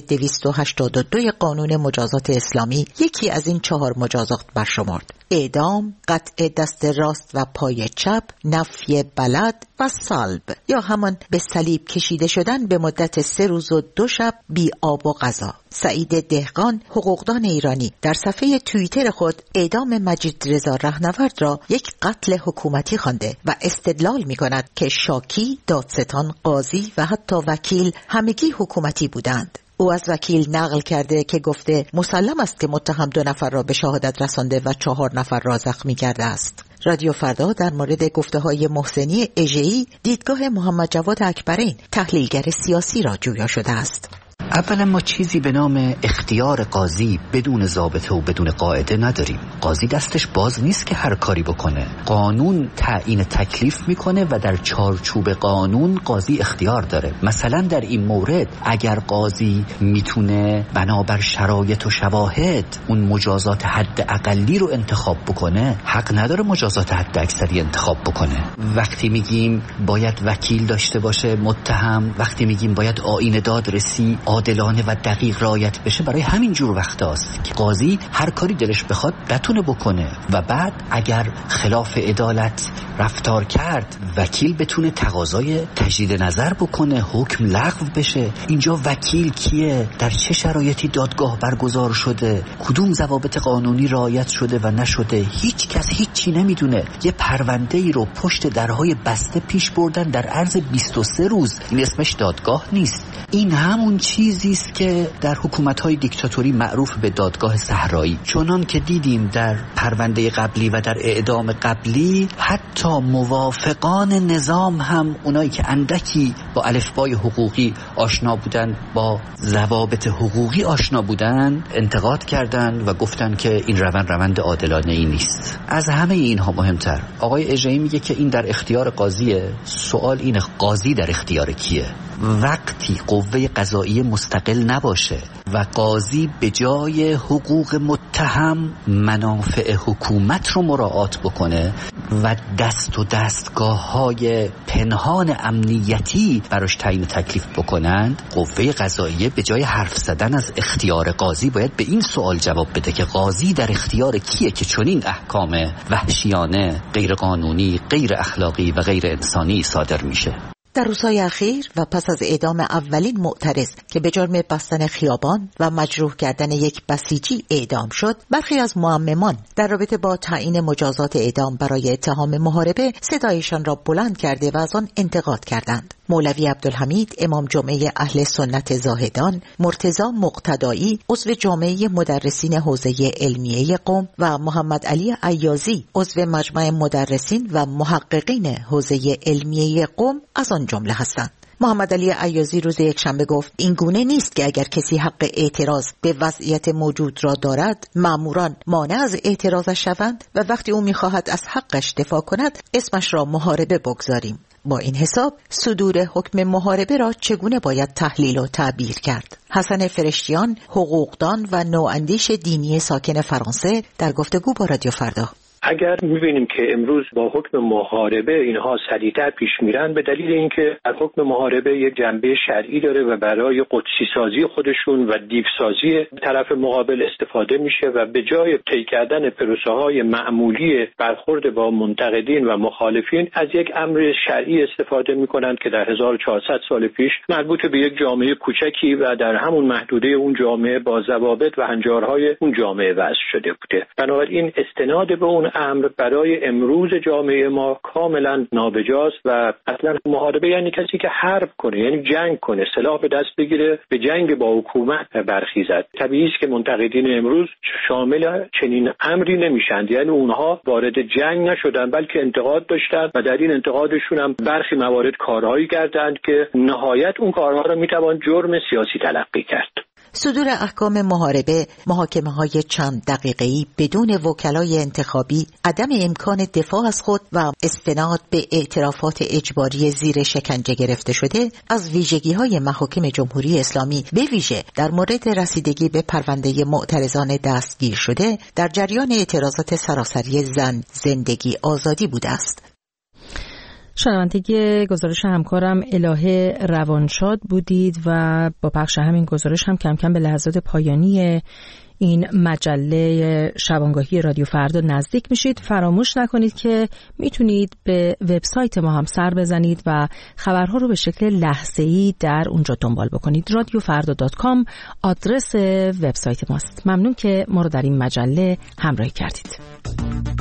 282 قانون مجازات اسلامی یکی از این 4 مجازات برشمرد: اعدام، قطع دست راست و پای چپ، نفی بلد و صلب، یا همان به صلیب کشیده شدن به مدت 3 روز و 2 شب بی آب و غذا. سعید دهقان، حقوقدان ایرانی، در صفحه توییتر خود اعدام مجید رضا رهنورد را یک قتل حکومتی خوانده و استدلال می‌کند که شاکی، دادستان، قاضی و حتی وکیل همگی حکومتی بودند. او از وکیل نقل کرده که گفته مسلم است که متهم 2 نفر را به شهادت رسانده و 4 نفر را زخمی کرده است. رادیو فردا در مورد گفته‌های محسنی اژه‌ای دیدگاه محمد جواد اکبرین، تحلیلگر سیاسی را جویا شده است. اولا ما چیزی به نام اختیار قاضی بدون ضابطه و بدون قاعده نداریم. قاضی دستش باز نیست که هر کاری بکنه. قانون تعیین تکلیف میکنه و در چارچوب قانون قاضی اختیار داره. مثلا در این مورد اگر قاضی میتونه بنابر شرایط و شواهد اون مجازات حد اقلی رو انتخاب بکنه، حق نداره مجازات حد اکثری انتخاب بکنه. وقتی میگیم باید وکیل داشته باشه متهم، وقتی میگیم باید آیین دادرسی عادلانه و دقیق رعایت بشه، برای همین جور وقتاست که قاضی هر کاری دلش بخواد بتونه بکنه و بعد اگر خلاف عدالت رفتار کرد وکیل بتونه تقاضای تجدید نظر بکنه، حکم لغو بشه. اینجا وکیل کیه؟ در چه شرایطی دادگاه برگزار شده؟ کدوم ضوابط قانونی رعایت شده و نشده؟ هیچ کس هیچی نمیدونه. یه پرونده ای رو پشت درهای بسته پیش بردن در عرض 23 روز. این اسمش دادگاه نیست. این همون چیزی است که در حکومت‌های دیکتاتوری معروف به دادگاه صحرایی. چنان که دیدیم در پرونده قبلی و در اعدام قبلی، حتی موافقان نظام هم، اونایی که اندکی با الفبای حقوقی آشنا بودن، با ضوابط حقوقی آشنا بودن، انتقاد کردند و گفتند که این روند عادلانه ای نیست. از همه اینها مهمتر آقای اژه‌ای میگه که این در اختیار قاضیه. سوال اینه قاضی در اختیار کیه؟ وقتی قوه قضاییه مستقل نباشه و قاضی به جای حقوق متهم منافع حکومت رو مراعات بکنه و دست و دستگاه‌های پنهان امنیتی براش تعیین تکلیف بکنند، قوه قضاییه به جای حرف زدن از اختیار قاضی باید به این سوال جواب بده که قاضی در اختیار کیه که چنین احکام وحشیانه، غیر قانونی، غیر اخلاقی و غیر انسانی صادر میشه. در روزهای اخیر و پس از اعدام اولین معترض که به جرم بستن خیابان و مجروح کردن یک بسیجی اعدام شد، برخی از معممان در رابطه با تعیین مجازات اعدام برای اتهام محاربه صدایشان را بلند کرده و از آن انتقاد کردند. مولوی عبدالحمید امام جمعه اهل سنت زاهدان، مرتضی مقتدایی عضو جامعه مدرسین حوزه علمیه قم و محمد علی عیازی عضو مجمع مدرسین و محققین حوزه علمیه قم از آن جمله هستند. محمد علی عیازی روز یکشنبه گفت این گونه نیست که اگر کسی حق اعتراض به وضعیت موجود را دارد، ماموران مانع از اعتراضش شوند و وقتی او می‌خواهد از حقش دفاع کند اسمش را محاربه بگذاریم. با این حساب صدور حکم محاربه را چگونه باید تحلیل و تعبیر کرد؟ حسن فرشتیان، حقوقدان و نواندیش دینی ساکن فرانسه، در گفتگو با رادیو فردا: اگر می‌بینیم که امروز با حکم محاربه اینها سریعتر پیش میرن، به دلیل اینکه در حکم محاربه یک جنبه شرعی داره و برای قدسی سازی خودشون و دیوسازی طرف مقابل استفاده میشه و به جای طی کردن پروسه‌های معمولی برخورد با منتقدین و مخالفین از یک امر شرعی استفاده میکنند که در 1400 سال پیش مربوط به یک جامعه کوچکی و در همون محدوده اون جامعه با ضوابط و هنجارهای اون جامعه وضع شده بوده. بنابراین استناد به اون امر برای امروز جامعه ما کاملا نابجاست و اصلا محاربه یعنی کسی که حرب کنه، یعنی جنگ کنه، سلاح به دست بگیره، به جنگ با حکومت برخیزد. طبیعی است که منتقدین امروز شامل چنین امری نمیشن، یعنی اونها وارد جنگ نشدن بلکه انتقاد داشتن و در این انتقادشون هم برخی موارد کارهایی کردند که نهایت اون کارها را میتوان جرم سیاسی تلقی کرد. صدور احکام محاربه، محاکمه‌های چند دقیقه‌ای بدون وکلای انتخابی، عدم امکان دفاع از خود و استناد به اعترافات اجباری زیر شکنجه گرفته شده از ویژگی‌های محاکم جمهوری اسلامی به ویژه در مورد رسیدگی به پرونده معترضان دستگیر شده در جریان اعتراضات سراسری زن، زندگی، آزادی بوده است. شنونده گزارش همکارم الهه روانشاد بودید و با پخش همین گزارش هم کم کم به لحظات پایانی این مجله شبانگاهی رادیو فردا نزدیک میشید. فراموش نکنید که میتونید به وبسایت ما هم سر بزنید و خبرها رو به شکل لحظه‌ای در اونجا دنبال بکنید. radiofarda.com آدرس وبسایت ماست. ممنون که ما رو در این مجله همراهی کردید.